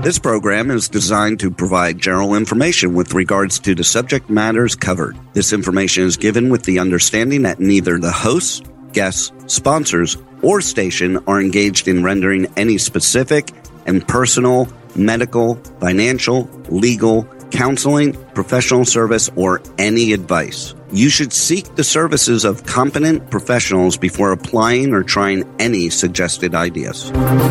This program is designed to provide general information with regards to the subject matters covered. This information is given with the understanding that neither the hosts, guests, sponsors, or station are engaged in rendering any specific and personal, medical, financial, legal, counseling, professional service, or any advice. You should seek the services of competent professionals before applying or trying any suggested ideas.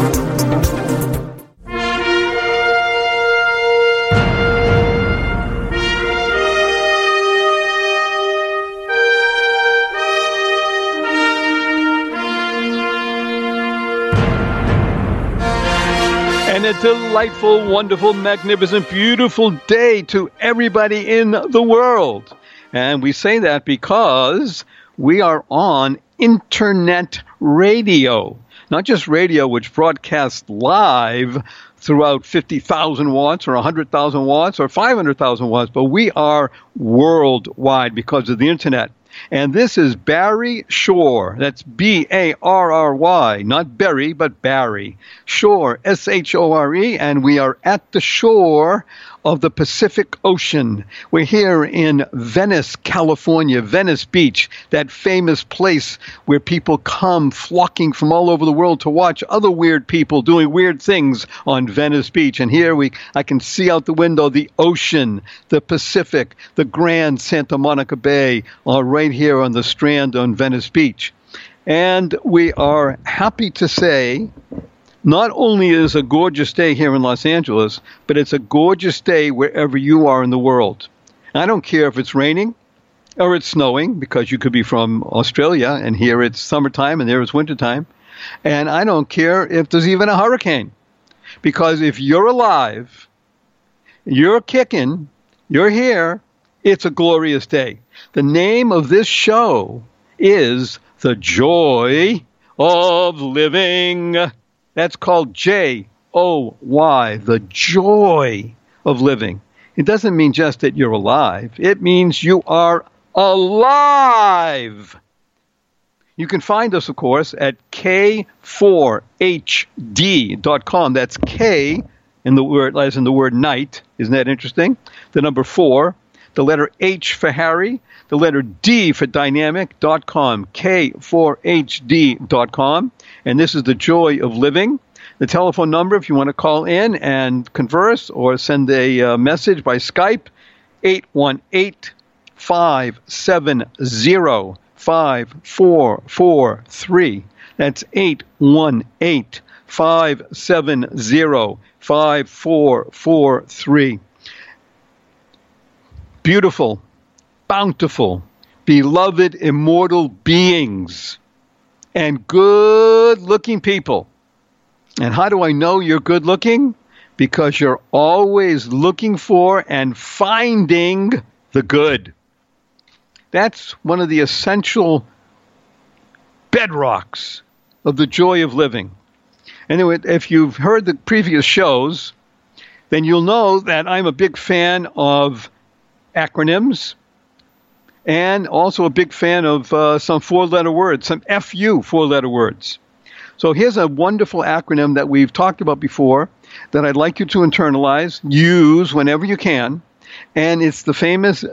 And a delightful, wonderful, magnificent, beautiful day to everybody in the world. And we say that because we are on internet radio. Not just radio, which broadcasts live throughout 50,000 watts or 100,000 watts or 500,000 watts, but we are worldwide because of the internet. And this is Barry Shore. That's B-A-R-R-Y, not Berry, but Barry Shore, S-H-O-R-E, and we are at the shore of the Pacific Ocean. We're here in Venice, California, Venice Beach, that famous place where people come flocking from all over the world to watch other weird people doing weird things on Venice Beach. And here I can see out the window the ocean, the Pacific, the Grand Santa Monica Bay, right here on the Strand on Venice Beach. And we are happy to say, not only is a gorgeous day here in Los Angeles, but it's a gorgeous day wherever you are in the world. I don't care if it's raining or it's snowing, because you could be from Australia, and here it's summertime and there it's wintertime. And I don't care if there's even a hurricane, because if you're alive, you're kicking, you're here, it's a glorious day. The name of this show is The Joy of Living. That's called J-O-Y, the joy of living. It doesn't mean just that you're alive. It means you are alive. You can find us, of course, at K4HD.com. That's K in the word, as in the word night. Isn't that interesting? The number 4, the letter H for Harry, the letter D for dynamic.com, K4HD.com. And this is The Joy of Living. The telephone number, if you want to call in and converse or send a message by Skype, 818-570-5443. That's 818-570-5443. Beautiful, bountiful, beloved, immortal beings, and good-looking people. And how do I know you're good-looking? Because you're always looking for and finding the good. That's one of the essential bedrocks of the joy of living. Anyway, if you've heard the previous shows, then you'll know that I'm a big fan of acronyms, and also a big fan of some 4-letter words, some FU 4-letter words. So here's a wonderful acronym that we've talked about before that I'd like you to internalize, use whenever you can, and it's the famous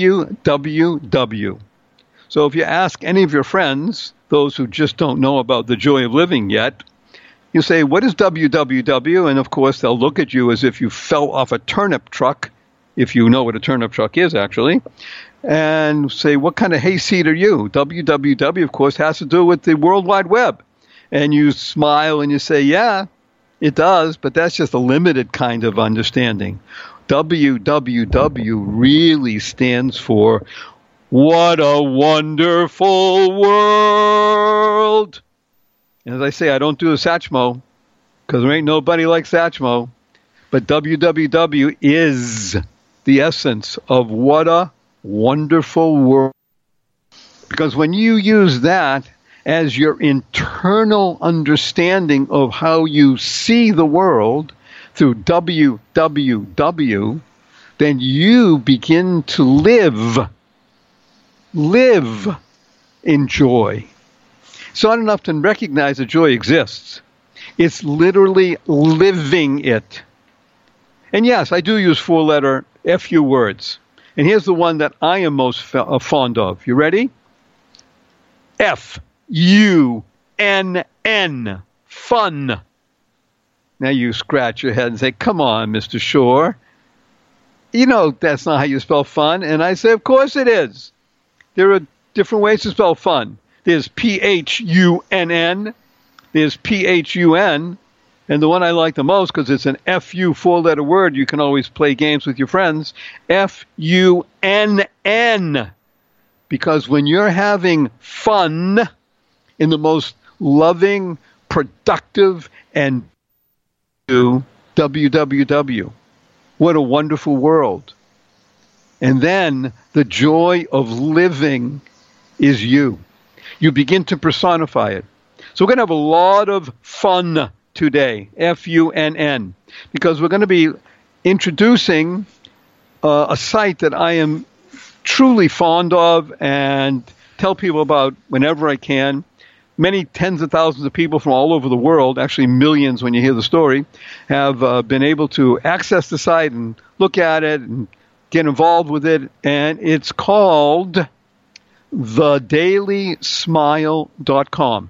WWW. So if you ask any of your friends, those who just don't know about the joy of living yet, you say, what is WWW? And of course, they'll look at you as if you fell off a turnip truck, if you know what a turnip truck is, actually, and say, what kind of hayseed are you? WWW, of course, has to do with the World Wide Web. And you smile and you say, yeah, it does, but that's just a limited kind of understanding. WWW really stands for, what a wonderful world. And as I say, I don't do a Satchmo, because there ain't nobody like Satchmo. But WWW is the essence of what a wonderful world. Because when you use that as your internal understanding of how you see the world through WWW, then you begin to live in joy. It's not enough to recognize that joy exists. It's literally living it. And yes, I do use four-letter FU words. And here's the one that I am most fond of. You ready? F-U-N-N. Fun. Now you scratch your head and say, come on, Mr. Shore. You know that's not how you spell fun. And I say, of course it is. There are different ways to spell fun. There's P-H-U-N-N. There's P-H-U-N. And the one I like the most, because it's an F-U four-letter word, you can always play games with your friends, F-U-N-N. Because when you're having fun in the most loving, productive, and WWW. What a wonderful world. And then the joy of living is you. You begin to personify it. So we're going to have a lot of fun today, F-U-N-N, because we're going to be introducing a site that I am truly fond of and tell people about whenever I can. Many tens of thousands of people from all over the world, actually millions when you hear the story, have been able to access the site and look at it and get involved with it. And it's called thedailysmile.com.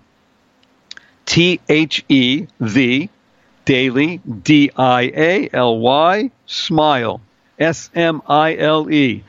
T-H-E, the, daily, D-I-A-L-Y, smile, S-M-I-L-E,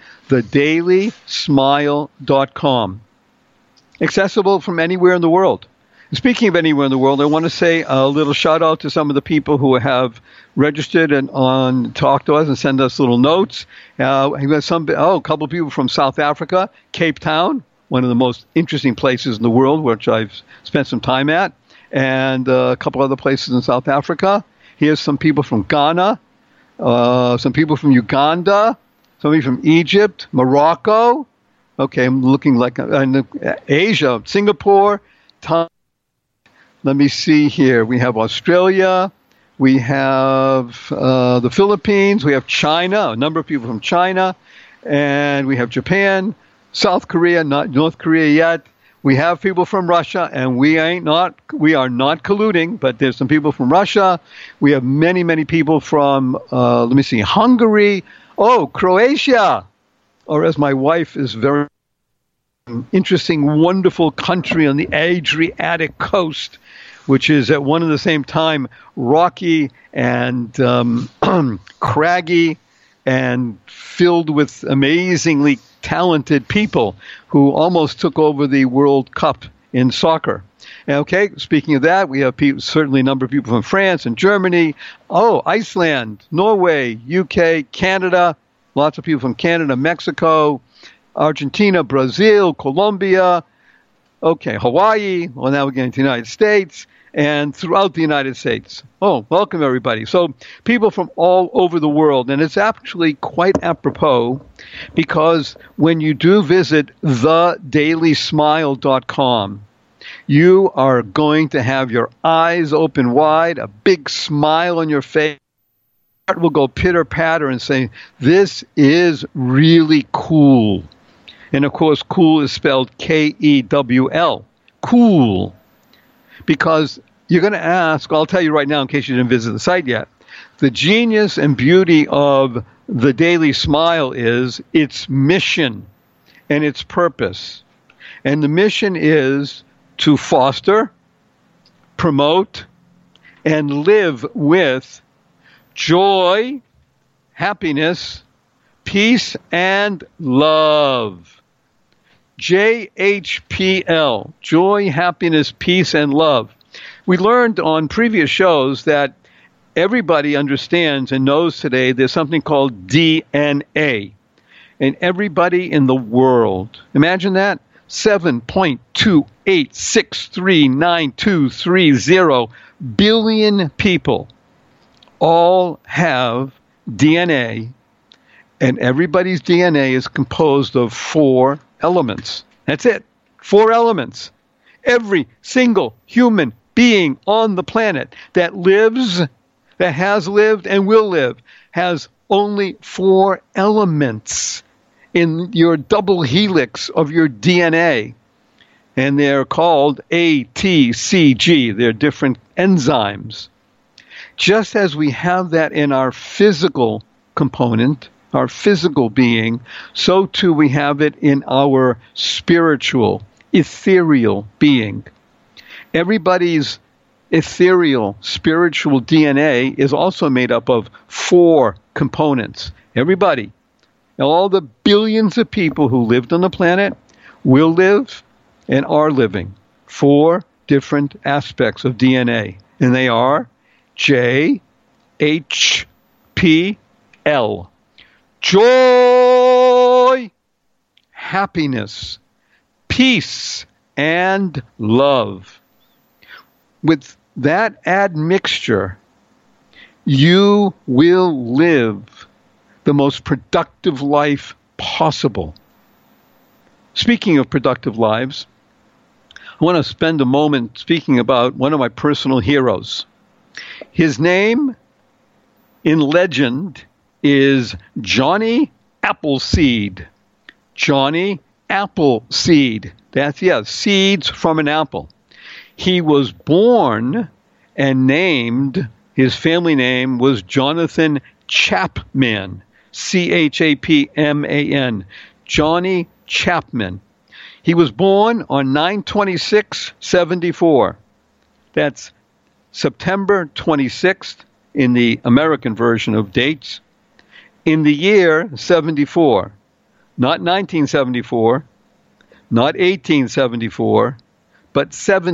thedailysmile.com. Accessible from anywhere in the world. Speaking of anywhere in the world, I want to say a little shout out to some of the people who have registered and talk to us and send us little notes. We have a couple of people from South Africa, Cape Town, one of the most interesting places in the world, which I've spent some time at, and a couple other places in South Africa. Here's some people from Ghana, some people from Uganda, somebody from Egypt, Morocco. Okay, I'm looking like Asia, Singapore. Let me see here. We have Australia. We have the Philippines. We have China, a number of people from China. And we have Japan, South Korea, not North Korea yet. We have people from Russia, and we are not colluding, but there's some people from Russia. We have many, many people from, Hungary. Oh, Croatia. Or as my wife is very interesting, wonderful country on the Adriatic coast, which is at one and the same time rocky and craggy and filled with amazingly talented people who almost took over the World Cup in soccer. Okay, speaking of that, we have certainly a number of people from France and Germany. Oh, Iceland, Norway, UK, Canada. Lots of people from Canada, Mexico, Argentina, Brazil, Colombia, Hawaii. Well, now we're getting to the United States and throughout the United States. Oh, welcome, everybody. So people from all over the world. And it's actually quite apropos because when you do visit thedailysmile.com, you are going to have your eyes open wide, a big smile on your face. Heart will go pitter-patter and say, this is really cool. And, of course, cool is spelled K-E-W-L. Cool. Because you're going to ask, I'll tell you right now in case you didn't visit the site yet, the genius and beauty of the Daily Smile is its mission and its purpose. And the mission is to foster, promote, and live with joy, happiness, peace, and love. JHPL, joy, happiness, peace, and love. We learned on previous shows that everybody understands and knows today there's something called DNA. And everybody in the world, imagine that, 7.2863923 billion people all have DNA, and everybody's DNA is composed of 4 elements. That's it. 4 elements. Every single human being on the planet that lives, that has lived and will live, has only 4 elements in your double helix of your DNA. And they're called ATCG. They're different enzymes. Just as we have that in our physical component, our physical being, so too we have it in our spiritual, ethereal being. Everybody's ethereal, spiritual DNA is also made up of 4 components. Everybody, all the billions of people who lived on the planet, will live, and are living. 4 different aspects of DNA. And they are J, H, P, L. Joy, happiness, peace, and love. With that admixture, you will live the most productive life possible. Speaking of productive lives, I want to spend a moment speaking about one of my personal heroes. His name in legend is Johnny Appleseed. Johnny Appleseed. That's, seeds from an apple. He was born and named, his family name was Jonathan Chapman. Chapman. Johnny Chapman. He was born on 9/26/74. That's September 26th in the American version of dates. In the year 74. Not 1974, not 1874, but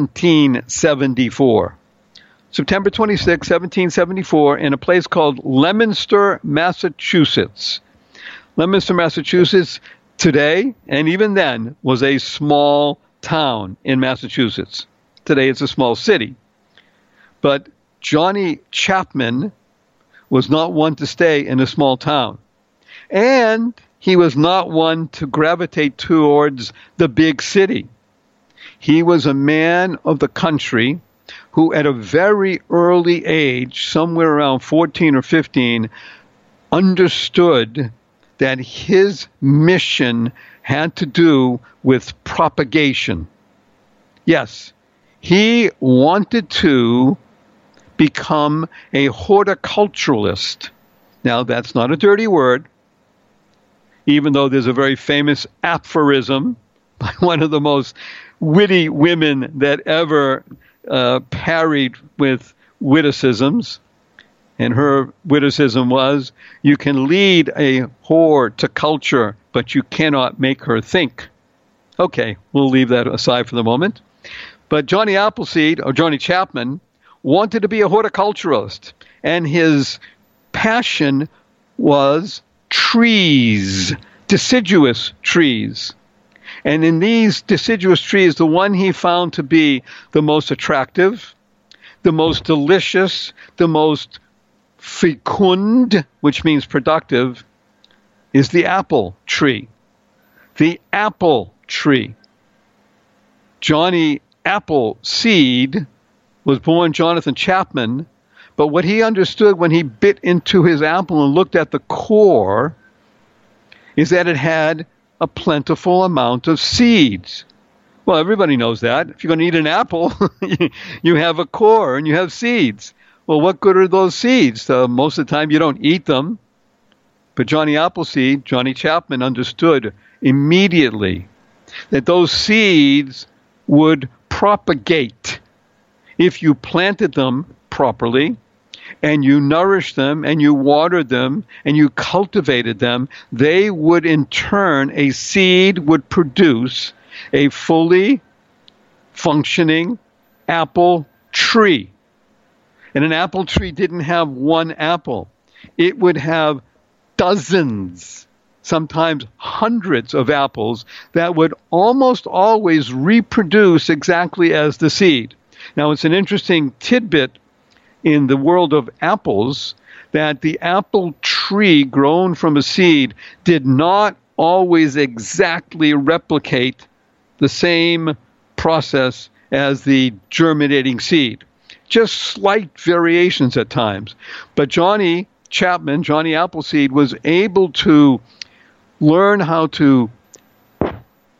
1774. September 26, 1774, in a place called Leominster, Massachusetts. Leominster, Massachusetts, today, and even then, was a small town in Massachusetts. Today it's a small city. But Johnny Chapman was not one to stay in a small town. And he was not one to gravitate towards the big city. He was a man of the country who at a very early age, somewhere around 14 or 15, understood that his mission had to do with propagation. Yes, he wanted to become a horticulturalist. Now, that's not a dirty word, even though there's a very famous aphorism by one of the most witty women that ever parried with witticisms. And her witticism was, you can lead a whore to culture, but you cannot make her think. Okay, we'll leave that aside for the moment. But Johnny Appleseed, or Johnny Chapman, wanted to be a horticulturalist. And his passion was trees, deciduous trees. And in these deciduous trees, the one he found to be the most attractive, the most delicious, the most fecund, which means productive, is the apple tree. The apple tree. Johnny Appleseed was born Jonathan Chapman, but what he understood when he bit into his apple and looked at the core is that it had a plentiful amount of seeds. Well, everybody knows that. If you're going to eat an apple, you have a core and you have seeds. Well, what good are those seeds? Most of the time you don't eat them. But Johnny Appleseed, Johnny Chapman, understood immediately that those seeds would propagate if you planted them properly and you nourished them and you watered them and you cultivated them. They would in turn, a seed would produce a fully functioning apple tree. And an apple tree didn't have one apple. It would have dozens, sometimes hundreds of apples that would almost always reproduce exactly as the seed. Now, it's an interesting tidbit in the world of apples that the apple tree grown from a seed did not always exactly replicate the same process as the germinating seed. Just slight variations at times. But Johnny Chapman, Johnny Appleseed, was able to learn how to,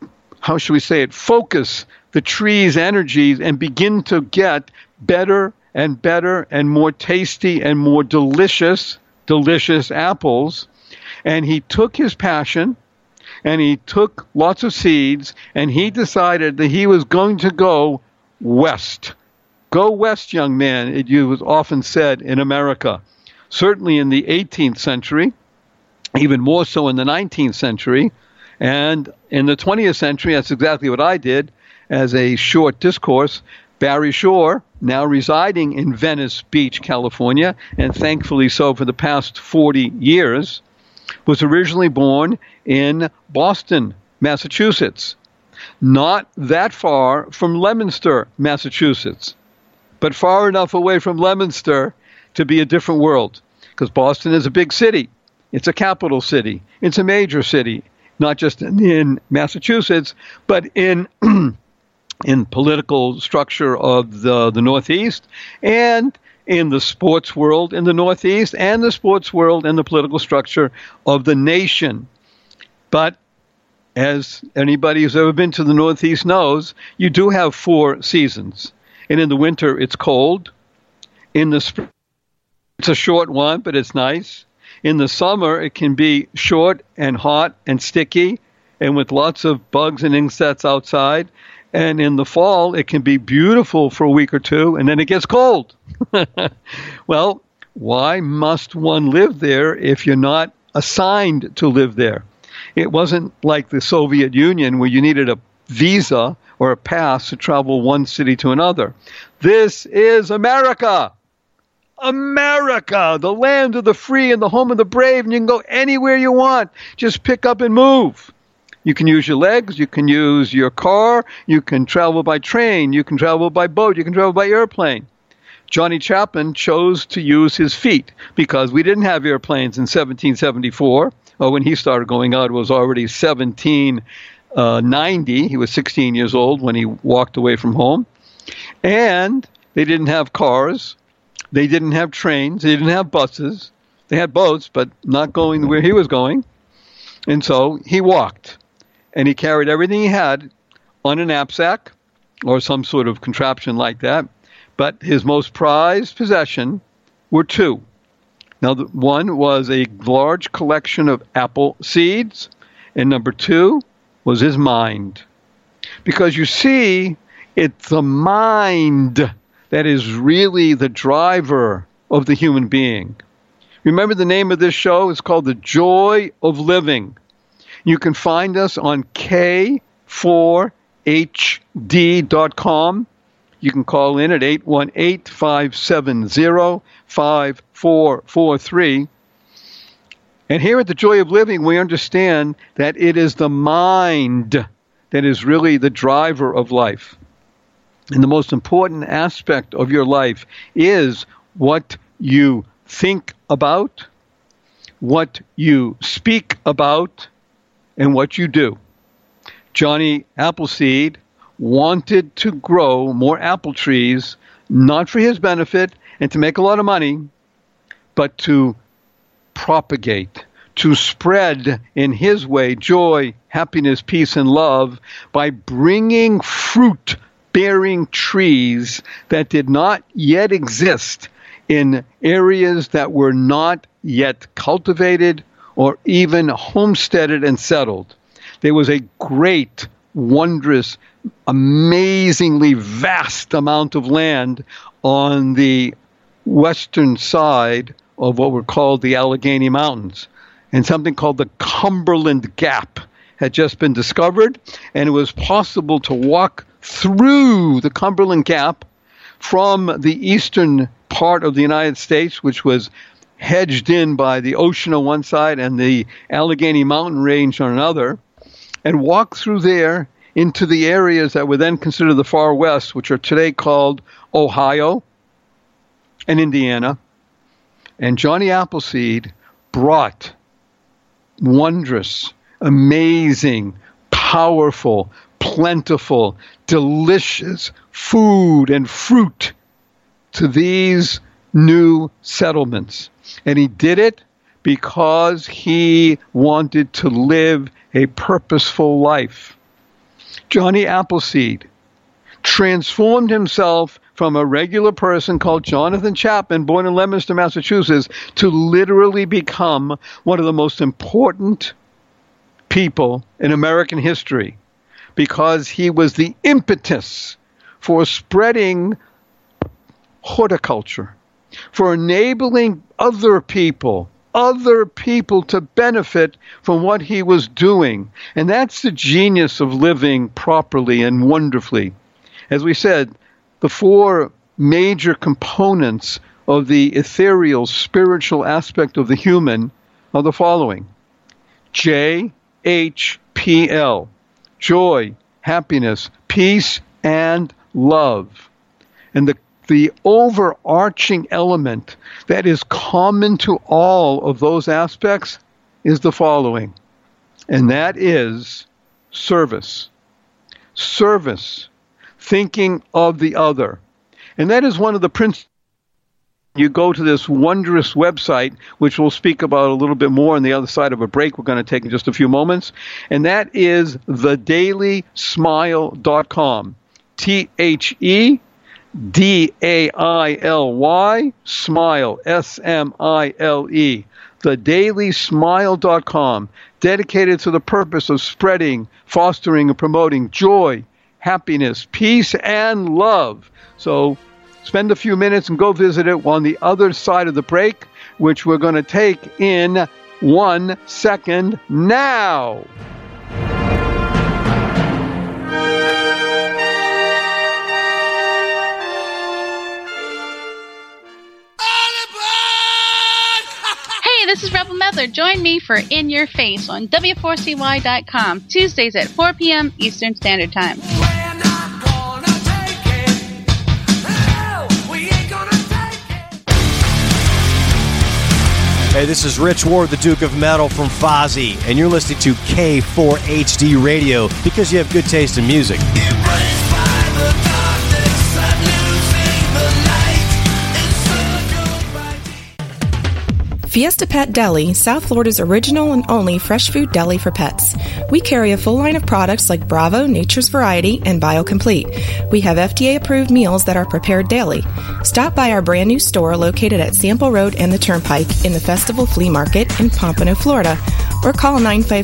focus the tree's energies and begin to get better and better and more tasty and more delicious apples. And he took his passion and he took lots of seeds and he decided that he was going to go west. Go west, young man, it was often said in America. Certainly in the 18th century, even more so in the 19th century. And in the 20th century, that's exactly what I did as a short discourse. Barry Shore, now residing in Venice Beach, California, and thankfully so for the past 40 years, was originally born in Boston, Massachusetts. Not that far from Leominster, Massachusetts, but far enough away from Leominster to be a different world, because Boston is a big city. It's a capital city. It's a major city, not just in Massachusetts, but in political structure of the Northeast, and in the sports world in the Northeast, and the sports world and the political structure of the nation. But as anybody who's ever been to the Northeast knows, you do have 4 seasons. And in the winter, it's cold. In the spring, it's a short one, but it's nice. In the summer, it can be short and hot and sticky and with lots of bugs and insects outside. And in the fall, it can be beautiful for a week or two, and then it gets cold. Well, why must one live there if you're not assigned to live there? It wasn't like the Soviet Union where you needed a visa or a pass to travel one city to another. This is America. America, the land of the free and the home of the brave, and you can go anywhere you want. Just pick up and move. You can use your legs, you can use your car, you can travel by train, you can travel by boat, you can travel by airplane. Johnny Chapman chose to use his feet because we didn't have airplanes in 1774. When he started going out, it was already 1790. He was 16 years old when he walked away from home. And they didn't have cars. They didn't have trains. They didn't have buses. They had boats, but not going where he was going. And so he walked. And he carried everything he had on a knapsack or some sort of contraption like that. But his most prized possession were 2. Now, one was a large collection of apple seeds, and number 2 was his mind. Because you see, it's the mind that is really the driver of the human being. Remember the name of this show? It's called The Joy of Living. You can find us on K4HD.com. You can call in at 818-570-5443. And here at The Joy of Living, we understand that it is the mind that is really the driver of life. And the most important aspect of your life is what you think about, what you speak about, and what you do. Johnny Appleseed wanted to grow more apple trees, not for his benefit and to make a lot of money, but to propagate, to spread in his way joy, happiness, peace, and love by bringing fruit-bearing trees that did not yet exist in areas that were not yet cultivated or even homesteaded and settled. There was a great, wondrous, amazingly vast amount of land on the western side of what were called the Allegheny Mountains. And something called the Cumberland Gap had just been discovered, and it was possible to walk through the Cumberland Gap from the eastern part of the United States, which was hedged in by the ocean on one side and the Allegheny Mountain Range on another, and walk through there into the areas that were then considered the far west, which are today called Ohio and Indiana. And Johnny Appleseed brought wondrous, amazing, powerful, plentiful, delicious food and fruit to these new settlements. And he did it because he wanted to live a purposeful life. Johnny Appleseed transformed himself from a regular person called Jonathan Chapman, born in Leominster, Massachusetts, to literally become one of the most important people in American history, because he was the impetus for spreading horticulture, for enabling other people to benefit from what he was doing. And that's the genius of living properly and wonderfully. As we said, the four major components of the ethereal, spiritual aspect of the human are the following: JHPL, joy, happiness, peace, and love. And the overarching element that is common to all of those aspects is the following, and that is service. Service, thinking of the other. And that is one of the principles. You go to this wondrous website, which we'll speak about a little bit more on the other side of a break we're going to take in just a few moments, and that is thedailysmile.com. TheDaily Smile, SMILE. Thedailysmile.com, dedicated to the purpose of spreading, fostering, and promoting joy, happiness, peace, and love. So spend a few minutes and go visit it on the other side of the break, which we're going to take in 1 second now. This is Rebel Medler. Join me for In Your Face on W4CY.com, Tuesdays at 4 p.m. Eastern Standard Time. Hey, this is Rich Ward, the Duke of Metal from Fozzy, and you're listening to K4HD Radio because you have good taste in music. Fiesta Pet Deli, South Florida's original and only fresh food deli for pets. We carry a full line of products like Bravo, Nature's Variety, and BioComplete. We have FDA-approved meals that are prepared daily. Stop by our brand new store located at Sample Road and the Turnpike in the Festival Flea Market in Pompano, Florida, or call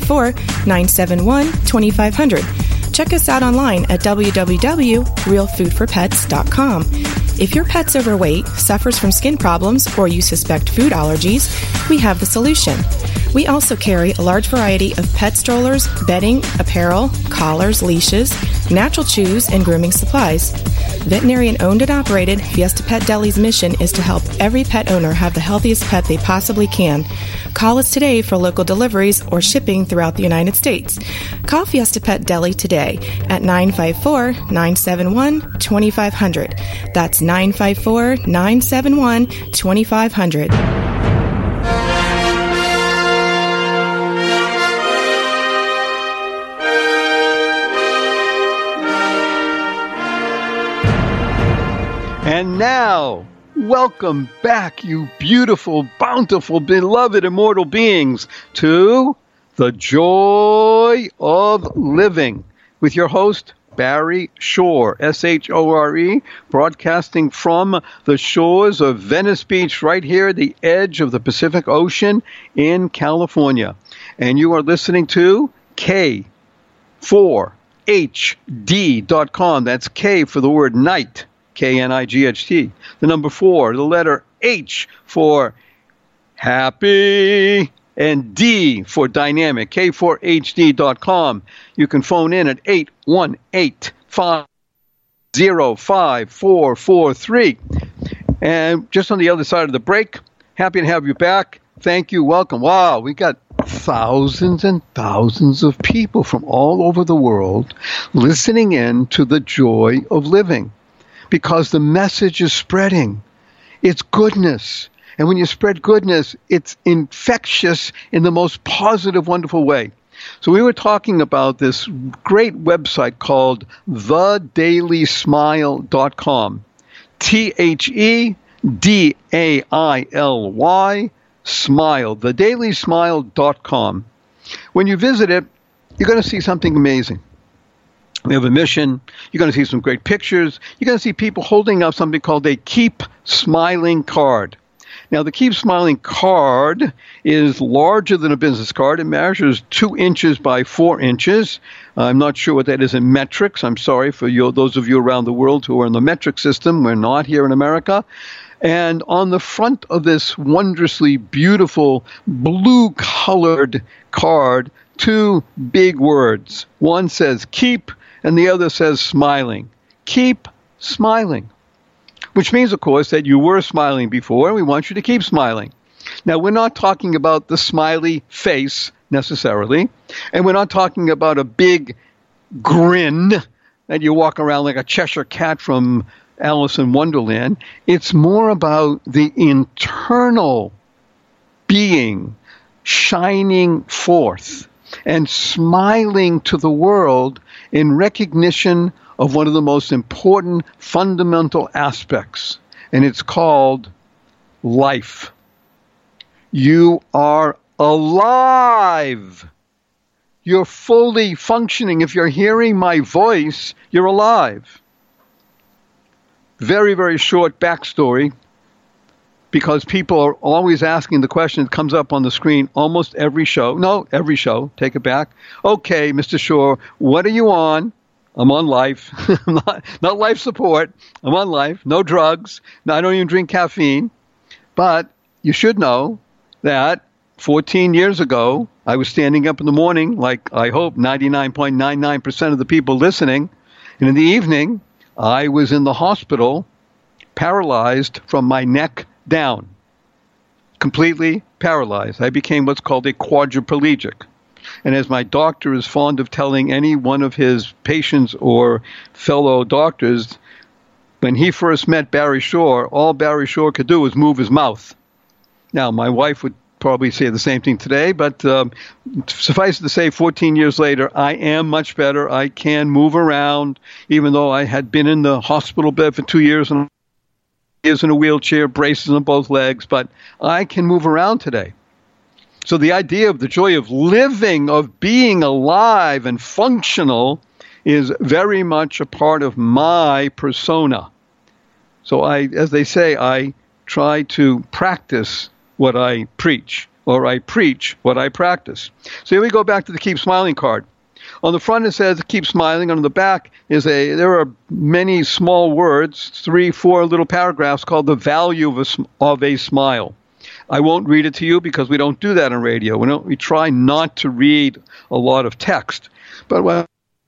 954-971-2500. Check us out online at www.realfoodforpets.com. If your pet's overweight, suffers from skin problems, or you suspect food allergies, we have the solution. We also carry a large variety of pet strollers, bedding, apparel, collars, leashes, natural chews, and grooming supplies. Veterinarian owned and operated, Fiesta Pet Deli's mission is to help every pet owner have the healthiest pet they possibly can. Call us today for local deliveries or shipping throughout the United States. Call Fiesta Pet Deli today at 954-971-2500. That's 954-971-2500. And now, welcome back, you beautiful, bountiful, beloved, immortal beings, to The Joy of Living with your host, Barry Shore, S-H-O-R-E, broadcasting from the shores of Venice Beach, right here at the edge of the Pacific Ocean in California. And you are listening to K4HD.com. That's K for the word night. K-N-I-G-H-T. The number 4, the letter H for happy, and D for dynamic. K4HD.com. You can phone in at 818-505-443. And just on the other side of the break, happy to have you back. Thank you. Welcome. Wow, we got thousands and thousands of people from all over the world listening in to The Joy of Living. Because the message is spreading. It's goodness. And when you spread goodness, it's infectious in the most positive, wonderful way. So we were talking about this great website called thedailysmile.com. TheDaily Smile. Thedailysmile.com. When you visit it, you're going to see something amazing. We have a mission. You're going to see some great pictures. You're going to see people holding up something called a Keep Smiling card. Now, the Keep Smiling card is larger than a business card. It measures 2 inches by 4 inches. I'm not sure what that is in metrics. I'm sorry for those of you around the world who are in the metric system. We're not here in America. And on the front of this wondrously beautiful blue-colored card, 2 big words. One says keep, and the other says smiling. Keep smiling. Which means, of course, that you were smiling before, and we want you to keep smiling. Now, we're not talking about the smiley face, necessarily, and we're not talking about a big grin that you walk around like a Cheshire cat from Alice in Wonderland. It's more about the internal being shining forth and smiling to the world in recognition of one of the most important fundamental aspects, and it's called life. You are alive. You're fully functioning. If you're hearing my voice, you're alive. Very, very short backstory, because people are always asking the question that comes up on the screen almost every show. No, every show. Take it back. Okay, Mr. Shore, what are you on? I'm on life. not life support. I'm on life. No drugs. No, I don't even drink caffeine. But you should know that 14 years ago, I was standing up in the morning, like I hope 99.99% of the people listening. And in the evening, I was in the hospital, paralyzed from my neck down. Completely paralyzed. I became what's called a quadriplegic. And as my doctor is fond of telling any one of his patients or fellow doctors, when he first met Barry Shore, all Barry Shore could do was move his mouth. Now, my wife would probably say the same thing today, but suffice it to say, 14 years later, I am much better. I can move around, even though I had been in the hospital bed for 2 years and in a wheelchair, braces on both legs, but I can move around today. So the idea of the joy of living, of being alive and functional, is very much a part of my persona. So as they say, I try to practice what I preach, or I preach what I practice. So here we go back to the Keep Smiling card. On the front it says keep smiling. On the back there are many small words, 3-4 little paragraphs called the value of a smile. I won't read it to you because we don't do that on radio. We try not to read a lot of text. But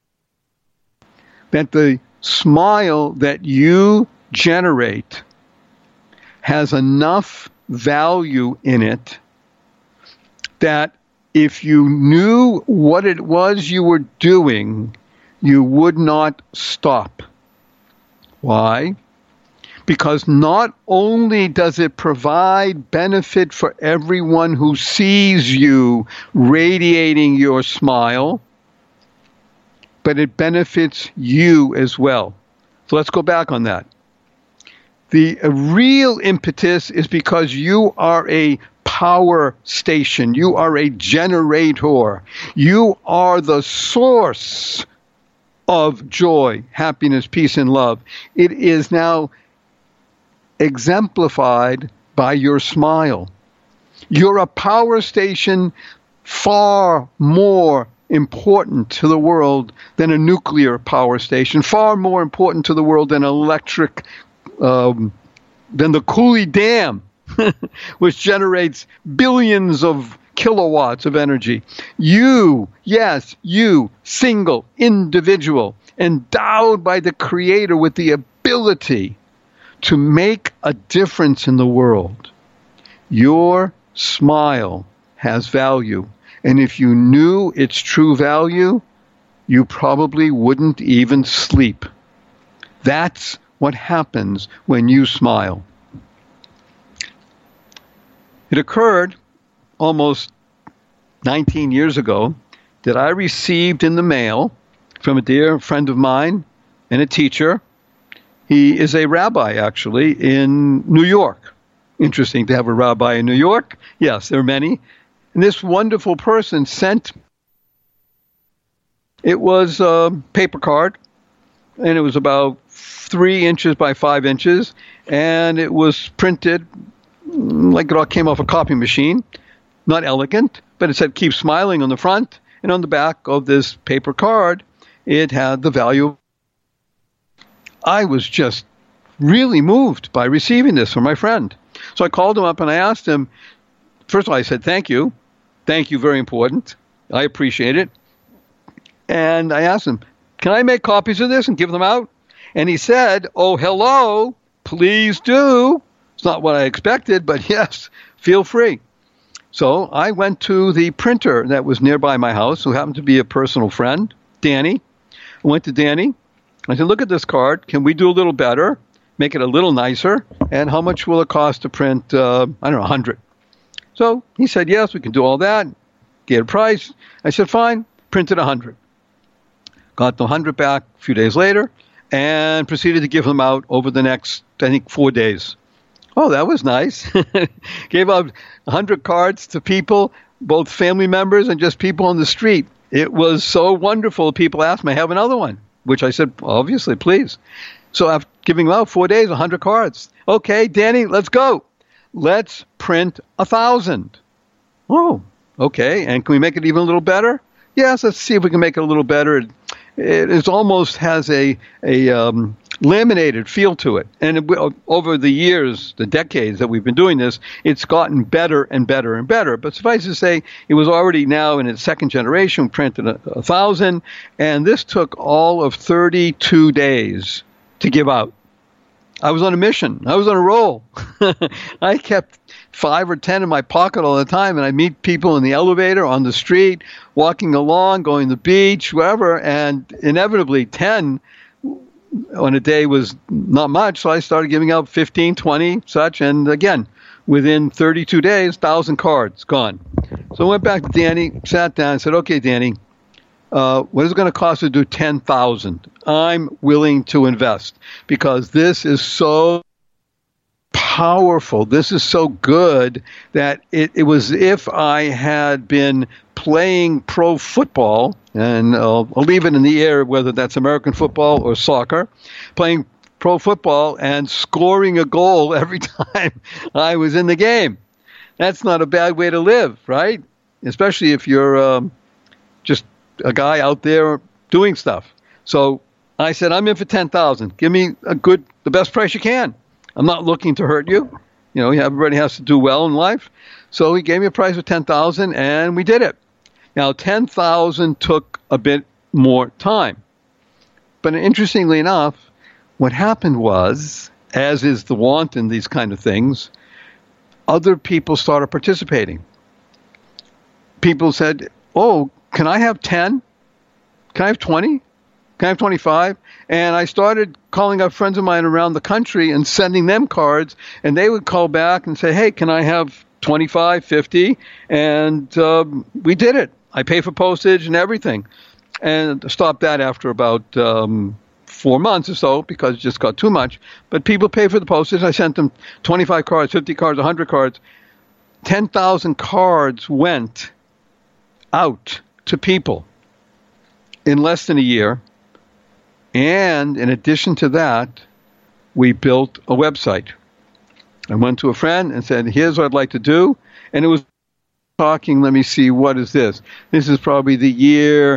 that the smile that you generate has enough value in it that if you knew what it was you were doing, you would not stop. Why? Because not only does it provide benefit for everyone who sees you radiating your smile, but it benefits you as well. So let's go back on that. The real impetus is because you are a power station. You are a generator. You are the source of joy, happiness, peace, and love. It is now exemplified by your smile. You're a power station far more important to the world than a nuclear power station, far more important to the world than electric, than the Cooley Dam, which generates billions of kilowatts of energy. You, yes, you, single individual, endowed by the Creator with the ability to make a difference in the world. Your smile has value. And if you knew its true value, you probably wouldn't even sleep. That's what happens when you smile. It occurred almost 19 years ago that I received in the mail from a dear friend of mine and a teacher. He is a rabbi, actually, in New York. Interesting to have a rabbi in New York. Yes, there are many. And this wonderful person sent It was a paper card, and it was about 3 inches by 5 inches, and it was printed like it all came off a copy machine. Not elegant, but it said "Keep Smiling" on the front, and on the back of this paper card, it had the value. I was just really moved by receiving this from my friend. So I called him up and I asked him, first of all, I said, thank you. Thank you, very important. I appreciate it. And I asked him, can I make copies of this and give them out? And he said, oh, hello, please do. It's not what I expected, but yes, feel free. So I went to the printer that was nearby my house, who happened to be a personal friend, Danny. I went to Danny. I said, look at this card. Can we do a little better, make it a little nicer? And how much will it cost to print, 100? So he said, yes, we can do all that. Get a price. I said, fine, printed 100. Got the 100 back a few days later and proceeded to give them out over the next, 4 days. Oh, that was nice. Gave out 100 cards to people, both family members and just people on the street. It was so wonderful. People asked me, I have another one, which I said, obviously, please. So after giving them out 4 days, 100 cards. Okay, Danny, let's go. Let's print 1,000. Oh, okay. And can we make it even a little better? Yes, let's see if we can make it a little better. It almost has a laminated feel to it. And over the years, the decades that we've been doing this, it's gotten better and better and better. But suffice to say, it was already now in its second generation, printed 1,000. And this took all of 32 days to give out. I was on a mission. I was on a roll. I kept 5 or 10 in my pocket all the time, and I'd meet people in the elevator, on the street, walking along, going to the beach, wherever, and inevitably 10 on a day was not much, so I started giving out 15, 20, such, and again, within 32 days, 1,000 cards gone. So I went back to Danny, sat down, and said, okay, Danny, what is it going to cost to do 10,000? I'm willing to invest because this is so powerful. This is so good that it was if I had been playing pro football, and I'll leave it in the air whether that's American football or soccer, playing pro football and scoring a goal every time I was in the game. That's not a bad way to live, right? Especially if you're just a guy out there doing stuff. So I said, I'm in for 10,000. Give me the best price you can. I'm not looking to hurt you. You know, everybody has to do well in life. So he gave me a price of 10,000 and we did it. Now, 10,000 took a bit more time. But interestingly enough, what happened was, as is the wont in these kind of things, other people started participating. People said, oh, can I have 10? Can I have 20? Can I have 25? And I started calling up friends of mine around the country and sending them cards, and they would call back and say, hey, can I have 25, 50? And we did it. I pay for postage and everything. And stopped that after about 4 months or so because it just got too much. But people pay for the postage. I sent them 25 cards, 50 cards, 100 cards. 10,000 cards went out to people in less than a year. And in addition to that, we built a website. I went to a friend and said, here's what I'd like to do. And it was talking, let me see, what is this? This is probably the year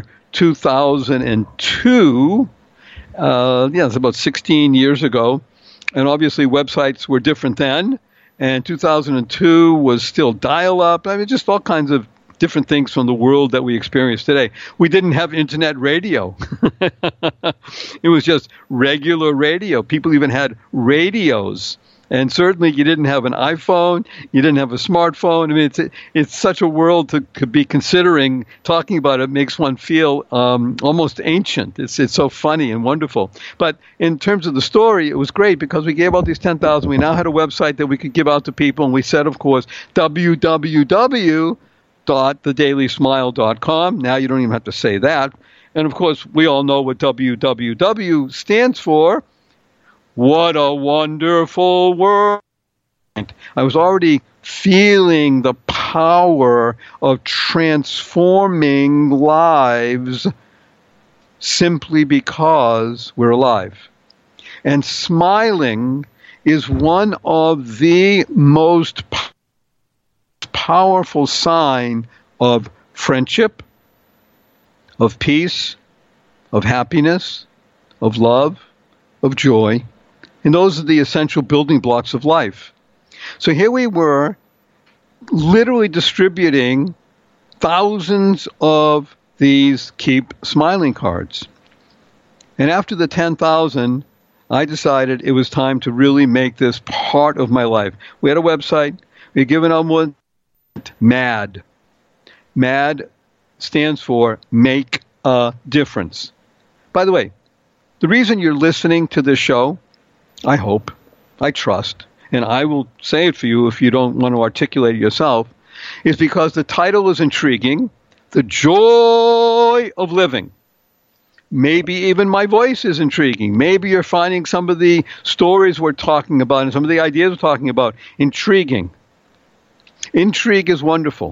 2002. It's about 16 years ago. And obviously websites were different then. And 2002 was still dial-up. I mean, just all kinds of different things from the world that we experience today. We didn't have internet radio. It was just regular radio. People even had radios. And certainly you didn't have an iPhone. You didn't have a smartphone. I mean, it's such a world to be considering. Talking about it makes one feel almost ancient. It's so funny and wonderful. But in terms of the story, it was great because we gave out these 10,000. We now had a website that we could give out to people. And we said, of course, www.thedailysmile.com. Now you don't even have to say that. And of course, we all know what www stands for. What a wonderful world. I was already feeling the power of transforming lives simply because we're alive. And smiling is one of the most powerful sign of friendship, of peace, of happiness, of love, of joy. And those are the essential building blocks of life. So here we were, literally distributing thousands of these Keep Smiling cards. And after the 10,000, I decided it was time to really make this part of my life. We had a website. We had given out one. MAD. MAD stands for Make a Difference. By the way, the reason you're listening to this show, I hope, I trust, and I will say it for you if you don't want to articulate it yourself, is because the title is intriguing, The Joy of Living. Maybe even my voice is intriguing. Maybe you're finding some of the stories we're talking about and some of the ideas we're talking about intriguing. Intrigue is wonderful.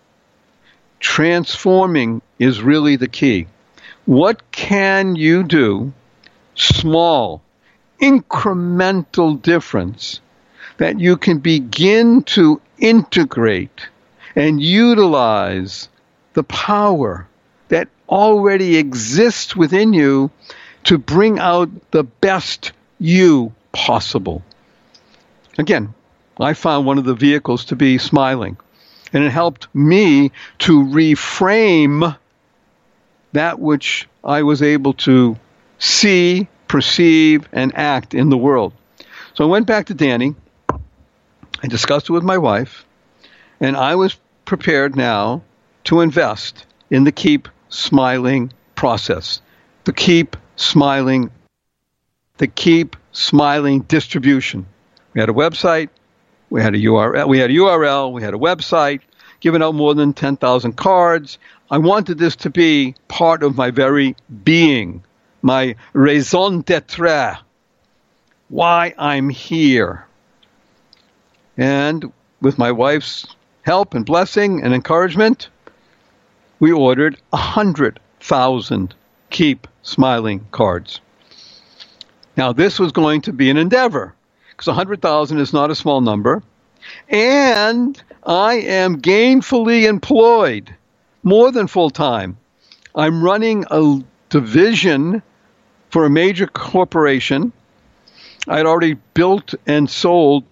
Transforming is really the key. What can you do, small, incremental difference, that you can begin to integrate and utilize the power that already exists within you to bring out the best you possible? Again, I found one of the vehicles to be smiling, and it helped me to reframe that which I was able to see, perceive, and act in the world. So I went back to Danny. I discussed it with my wife, and I was prepared now to invest in the Keep Smiling process, the Keep Smiling distribution. We had a website, we had a URL, we had a website, giving out more than 10,000 cards. I wanted this to be part of my very being, my raison d'être, why I'm here. And with my wife's help and blessing and encouragement, we ordered 100,000 Keep Smiling cards. Now, this was going to be an endeavor, because 100,000 is not a small number, and I am gainfully employed, more than full-time. I'm running a division for a major corporation. I'd already built and sold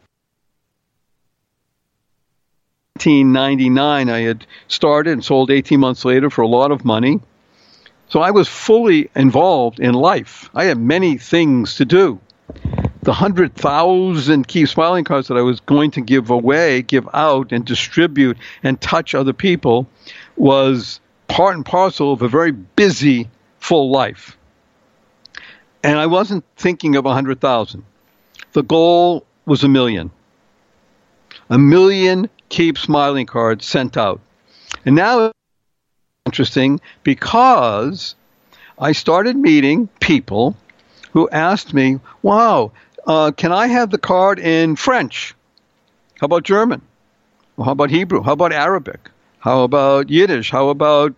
1999. I had started and sold 18 months later for a lot of money. So I was fully involved in life. I had many things to do. The 100,000 Keep Smiling cards that I was going to give away, give out, and distribute and touch other people was part and parcel of a very busy, full life. And I wasn't thinking of 100,000. The goal was 1 million. 1 million Keep Smiling cards sent out. And now it's interesting because I started meeting people who asked me, wow, can I have the card in French? How about German? Well, how about Hebrew? How about Arabic? How about Yiddish? How about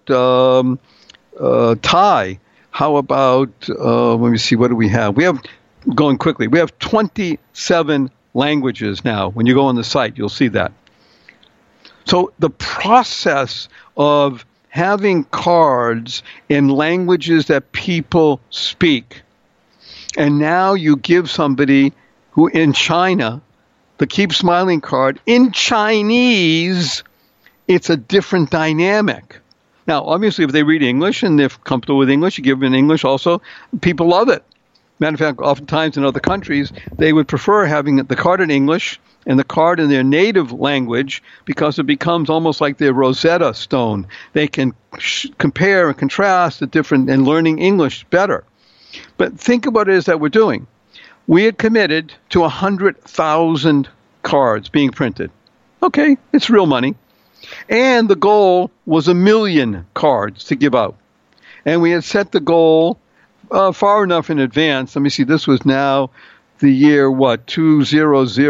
Thai? How about, let me see, what do we have? We have, going quickly, we have 27 languages now. When you go on the site, you'll see that. So the process of having cards in languages that people speak, and now you give somebody who in China the Keep Smiling card in Chinese, it's a different dynamic. Now, obviously, if they read English and they're comfortable with English, you give them in English also, people love it. Matter of fact, oftentimes in other countries, they would prefer having the card in English and the card in their native language because it becomes almost like their Rosetta Stone. They can compare and contrast the different and learning English better. But think of what it is that we're doing. We had committed to 100,000 cards being printed. Okay, it's real money. And the goal was 1 million cards to give out. And we had set the goal far enough in advance. Let me see, this was now the year,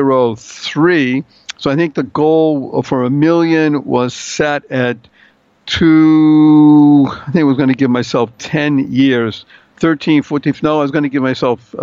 2003. So I think the goal for 1 million was set at to, I think I was going to give myself 10 years, 13, 14, no, I was going to give myself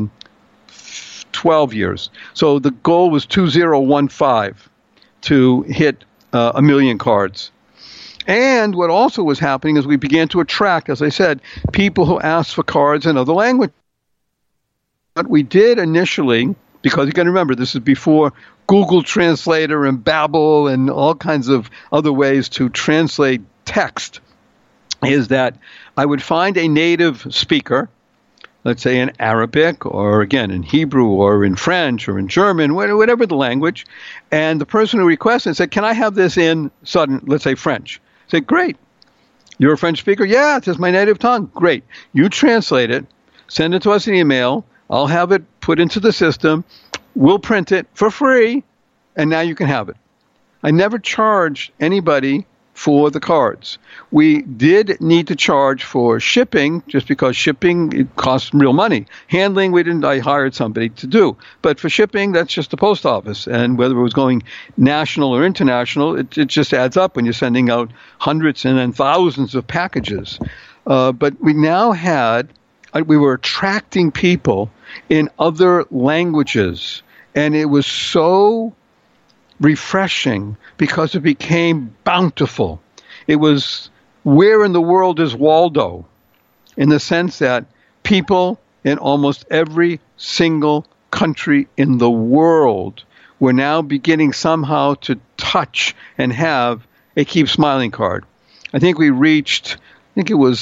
12 years. So the goal was 2015 to hit 1 million cards. And what also was happening is we began to attract, as I said, people who asked for cards in other languages. What we did initially, because you got to remember, this is before Google Translator and Babbel and all kinds of other ways to translate text, is that I would find a native speaker, let's say in Arabic or, again, in Hebrew or in French or in German, whatever the language, and the person who requested said, can I have this in sudden, let's say French? I said, great. You're a French speaker? Yeah, it's my native tongue. Great. You translate it, send it to us in email. I'll have it put into the system. We'll print it for free, and now you can have it. I never charged anybody for the cards. We did need to charge for shipping, just because shipping, it costs real money. Handling, I hired somebody to do. But for shipping, that's just the post office. And whether it was going national or international, it just adds up when you're sending out hundreds and then thousands of packages. But we now we were attracting people in other languages. And it was so refreshing because it became bountiful. It was, where in the world is Waldo? In the sense that people in almost every single country in the world were now beginning somehow to touch and have a Keep Smiling card. I think we reached, it was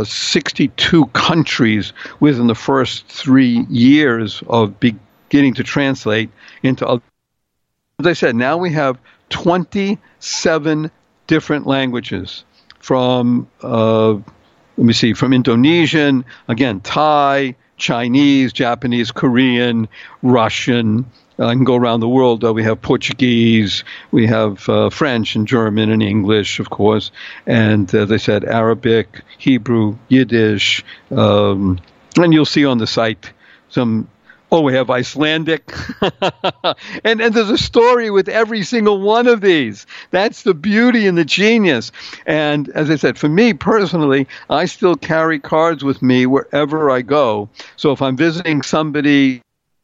62 countries within the first 3 years of beginning to translate into other. As I said, now we have 27 different languages from, from Indonesian, again, Thai, Chinese, Japanese, Korean, Russian. I can go around the world. We have Portuguese, we have French and German and English, of course, and as I said, Arabic, Hebrew, Yiddish, and you'll see on the site some. Oh, we have Icelandic. and there's a story with every single one of these. That's the beauty and the genius. And as I said, for me personally, I still carry cards with me wherever I go. So if I'm visiting somebody,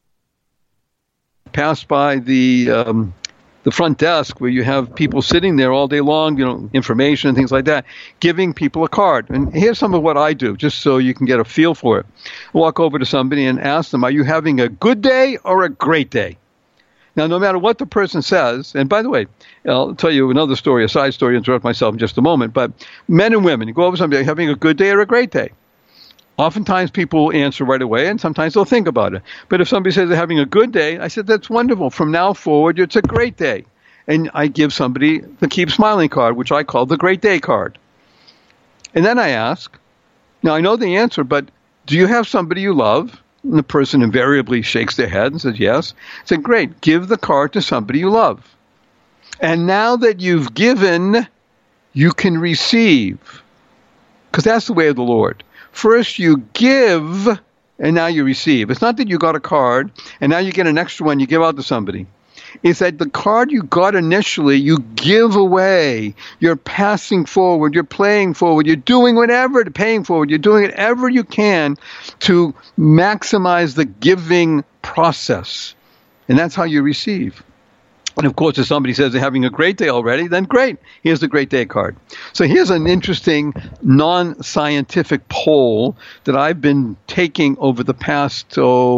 pass by the front desk where you have people sitting there all day long, information and things like that, giving people a card. And here's some of what I do, just so you can get a feel for it. Walk over to somebody and ask them, are you having a good day or a great day? Now, no matter what the person says, and by the way, I'll tell you another story, a side story, interrupt myself in just a moment, but men and women, you go over to somebody, are you having a good day or a great day? Oftentimes people answer right away, and sometimes they'll think about it. But if somebody says they're having a good day, I said, that's wonderful. From now forward, it's a great day. And I give somebody the Keep Smiling card, which I call the Great Day card. And then I ask, now I know the answer, but do you have somebody you love? And the person invariably shakes their head and says yes. I said, great, give the card to somebody you love. And now that you've given, you can receive. Because that's the way of the Lord. First you give, and now you receive. It's not that you got a card, and now you get an extra one you give out to somebody. It's that the card you got initially, you give away. You're passing forward. You're playing forward. You're doing whatever, paying forward. You're doing whatever you can to maximize the giving process. And that's how you receive. And of course, if somebody says they're having a great day already, then great. Here's the Great Day card. So here's an interesting non-scientific poll that I've been taking over the past,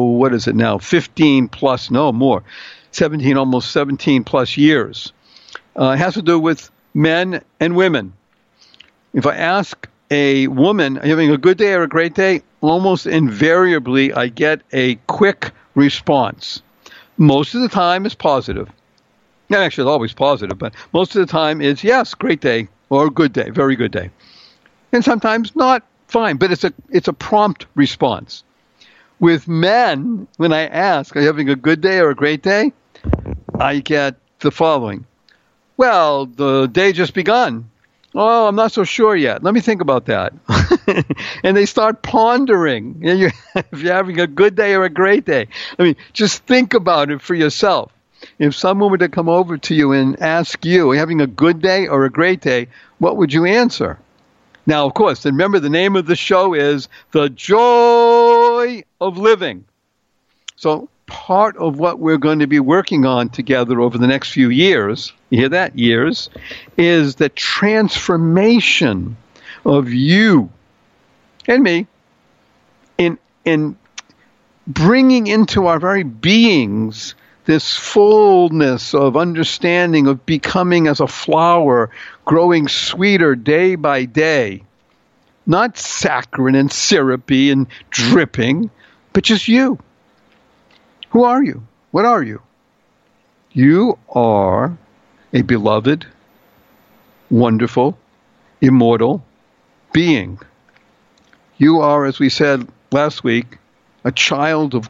15 plus, no more, 17, almost 17 plus years. It has to do with men and women. If I ask a woman, are you having a good day or a great day? Almost invariably, I get a quick response. Most of the time, it's positive. Not actually, it's always positive, but most of the time it's yes, great day, or good day, very good day. And sometimes not, fine, but it's a prompt response. With men, when I ask, are you having a good day or a great day? I get the following. Well, the day just begun. Oh, I'm not so sure yet. Let me think about that. And they start pondering if you're having a good day or a great day. I mean, just think about it for yourself. if someone were to come over to you and ask you, are you having a good day or a great day, what would you answer? Now, of course, remember the name of the show is The Joy of Living. So part of what we're going to be working on together over the next few years, you hear that, years, is the transformation of you and me in bringing into our very beings this fullness of understanding of becoming as a flower, growing sweeter day by day. Not saccharine and syrupy and dripping, but just you. Who are you? What are you? You are a beloved, wonderful, immortal being. You are, as we said last week, a child of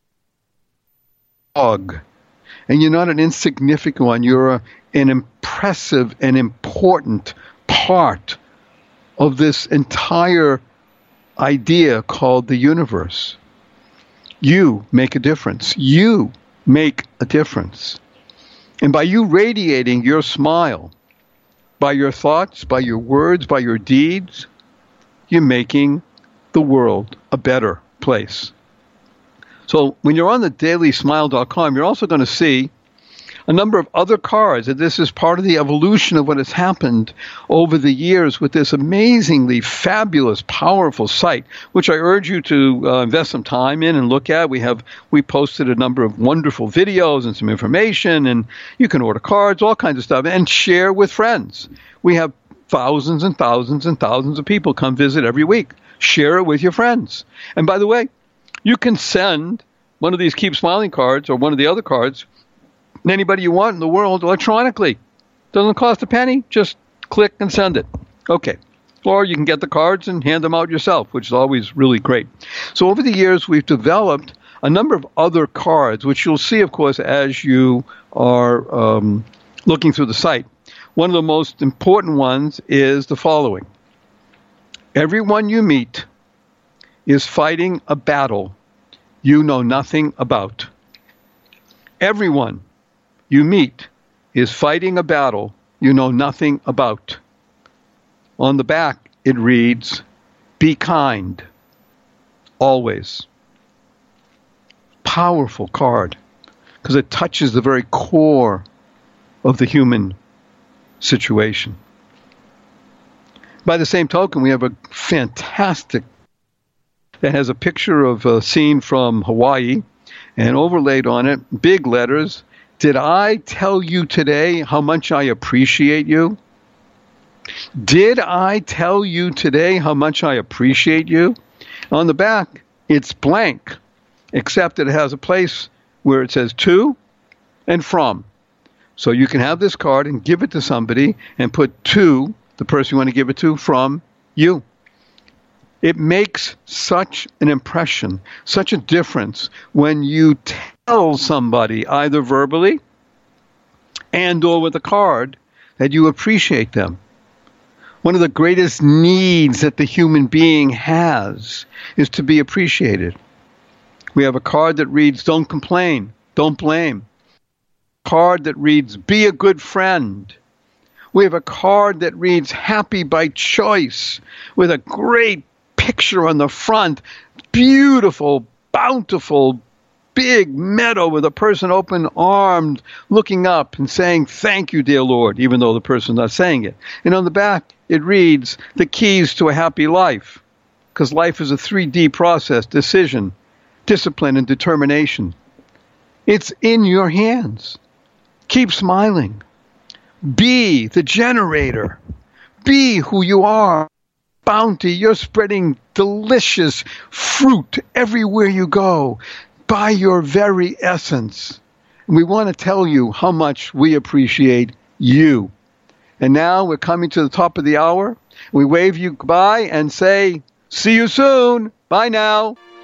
God. And you're not an insignificant one. You're an impressive and important part of this entire idea called the universe. You make a difference. You make a difference. And by you radiating your smile, by your thoughts, by your words, by your deeds, you're making the world a better place. So when you're on the dailysmile.com, you're also going to see a number of other cards. And this is part of the evolution of what has happened over the years with this amazingly fabulous, powerful site, which I urge you to invest some time in and look at. We posted a number of wonderful videos and some information, and you can order cards, all kinds of stuff, and share with friends. We have thousands and thousands and thousands of people come visit every week. Share it with your friends. And by the way, you can send one of these Keep Smiling cards or one of the other cards to anybody you want in the world electronically. Doesn't cost a penny. Just click and send it. Okay. Or you can get the cards and hand them out yourself, which is always really great. So over the years, we've developed a number of other cards, which you'll see, of course, as you are looking through the site. One of the most important ones is the following. Everyone you meet is fighting a battle you know nothing about. Everyone you meet is fighting a battle you know nothing about. On the back, it reads, be kind, always. Powerful card, because it touches the very core of the human situation. By the same token, we have a fantastic that has a picture of a scene from Hawaii, and overlaid on it, big letters, did I tell you today how much I appreciate you? Did I tell you today how much I appreciate you? On the back, it's blank, except it has a place where it says to and from. So you can have this card and give it to somebody and put to the person you want to give it to, from you. It makes such an impression, such a difference when you tell somebody, either verbally and or with a card, that you appreciate them. One of the greatest needs that the human being has is to be appreciated. We have a card that reads, don't complain, don't blame. A card that reads, be a good friend. We have a card that reads, happy by choice, with a great picture on the front, beautiful, bountiful, big meadow with a person open-armed looking up and saying, thank you, dear Lord, even though the person's not saying it. And on the back, it reads, the keys to a happy life, because life is a 3D process, decision, discipline, and determination. It's in your hands. Keep smiling. Be the generator. Be who you are. Bounty, you're spreading delicious fruit everywhere you go by your very essence. And we want to tell you how much we appreciate you. And now we're coming to the top of the hour. We wave you goodbye and say, see you soon. Bye now.